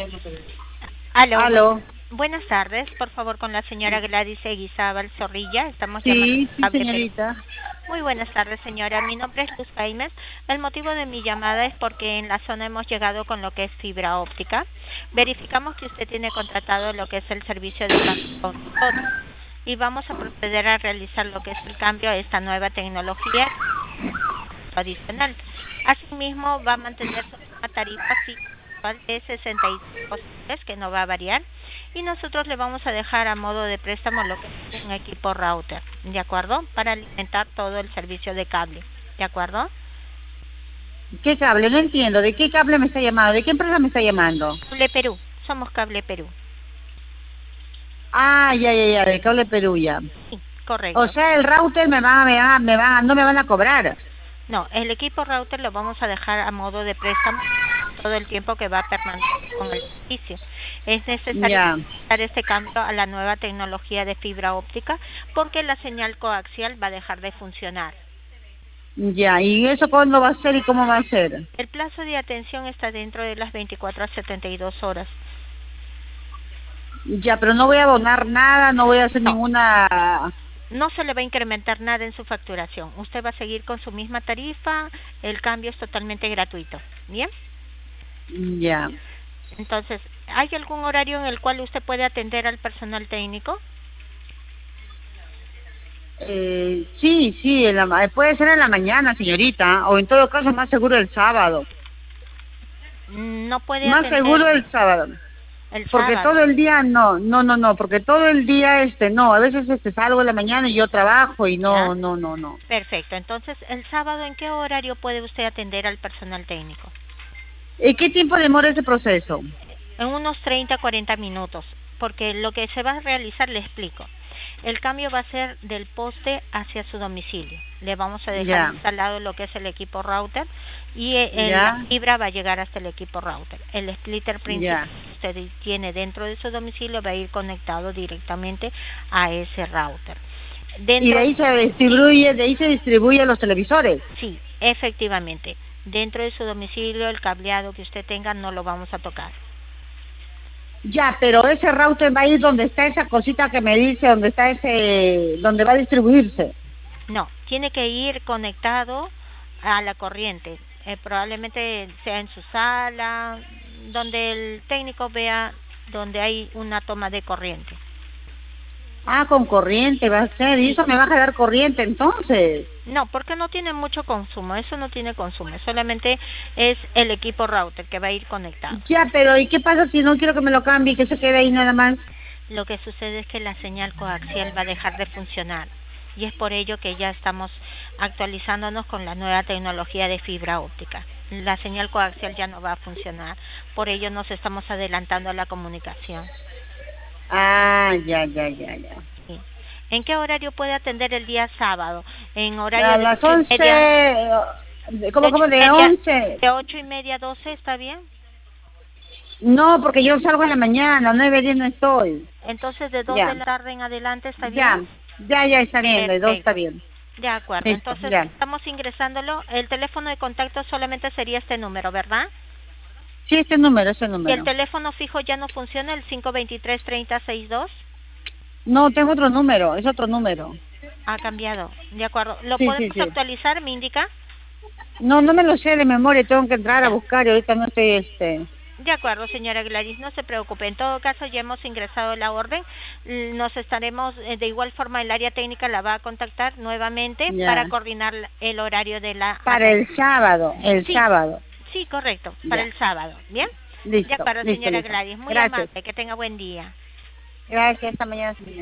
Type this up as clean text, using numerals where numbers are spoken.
Aló, Aló. buenas tardes, por favor, con la señora Gladys Eguizábal Zorrilla. Estamos llamando Sí, a sí, Cable Perú. señorita. Muy buenas tardes, señora. Mi nombre es Luz Jaimes. El motivo de mi llamada es porque en la zona hemos llegado con lo que es fibra óptica. Verificamos que usted tiene contratado lo que es el servicio de cable con nosotros y vamos a proceder a realizar lo que es el cambio a esta nueva tecnología adicional. Asimismo, va a mantener su misma tarifa fija de 65 soles, que no va a variar, y nosotros le vamos a dejar a modo de préstamo lo que es un equipo router, ¿de acuerdo? Para alimentar todo el servicio de cable, ¿de acuerdo? ¿Qué cable? No entiendo. ¿De qué cable me está llamando? ¿De qué empresa me está llamando? Cable Perú, somos Cable Perú. Ah, ya, de Cable Perú ya. Sí, O correcto. sea, el router no me van a cobrar. No, el equipo router lo vamos a dejar a modo de préstamo todo el tiempo que va a permanecer con el servicio. Es necesario Ya, dar este cambio a la nueva tecnología de fibra óptica porque la señal coaxial va a dejar de funcionar. ya. ¿Y eso cuándo va a ser y cómo va a ser? El plazo de atención está dentro de las 24 a 72 horas. Ya, pero no voy a abonar nada, no voy a hacer No, ninguna... no se le va a incrementar nada en su facturación. Usted va a seguir con su misma tarifa, el cambio es totalmente gratuito. ¿Bien? Ya. Entonces, ¿hay algún horario en el cual usted puede atender al personal técnico? Sí, puede ser en la mañana, señorita, o en todo caso más seguro el sábado. No puede Más seguro atender el sábado. el Porque sábado. todo el día no, porque todo el día no, a veces salgo en la mañana y yo trabajo y ¿Ya? no. Perfecto. Entonces, ¿el sábado en qué horario puede usted atender al personal técnico? ¿Y qué tiempo demora ese proceso? En unos 30 a 40 minutos, porque lo que se va a realizar, le explico. El cambio va a ser del poste hacia su domicilio. Le vamos a dejar Ya, instalado lo que es el equipo router y la ya, fibra va a llegar hasta el equipo router. El splitter principal ya. que usted tiene dentro de su domicilio va a ir conectado directamente a ese router. Y Dentro, de ahí se distribuye a los televisores. sí, efectivamente, dentro de su domicilio el cableado que usted tenga no lo vamos a tocar. Ya, pero ese router va a ir donde está esa cosita que me dice, donde va a distribuirse. No, tiene que ir conectado a la corriente. Probablemente sea en su sala, donde el técnico vea donde hay una toma de corriente. Ah, con corriente va a ser, y Sí. eso me va a dar corriente entonces. No, porque no tiene mucho consumo. Eso no tiene consumo. Solamente es el equipo router que va a ir conectado. Ya, pero ¿y qué pasa si no quiero que me lo cambie, que se quede ahí nada más? Lo que sucede es que la señal coaxial va a dejar de funcionar y es por ello que ya estamos actualizándonos con la nueva tecnología de fibra óptica. La señal coaxial ya no va a funcionar, por ello nos estamos adelantando a la comunicación. Ah, ya. Sí. ¿En qué horario puede atender el día sábado? ¿En horario A de las 8:30, 11, de ¿cómo de 11? 8:30 a 12, está bien? No, porque yo salgo en la mañana, 9:10 no estoy. Entonces de 2 de Ya, la tarde en adelante, ¿está bien? ya, ya está bien, de 2 está Perfecto. bien. De acuerdo, Listo, entonces ya. estamos ingresándolo. El teléfono de contacto solamente sería este número, ¿verdad? Sí, ese Y el número. teléfono fijo ya no funciona, el 523-3062. No, tengo otro número, es otro número. Ha cambiado, de acuerdo. ¿Lo Sí. podemos actualizar, me indica? No me lo sé de memoria, tengo que entrar a Ya. buscar y ahorita no estoy, De acuerdo, señora Gladys, no se preocupe. En todo caso, ya hemos ingresado la orden. Nos estaremos, de igual forma, el área técnica la va a contactar nuevamente para ya. coordinar el horario de la Para el atención. sábado, el Sí, sábado. sí, correcto, para Ya, el sábado. ¿Bien? De listo, acuerdo, listo, señora listo. Gladys. Muy Gracias. amable, que tenga buen día. Gracias, hasta mañana.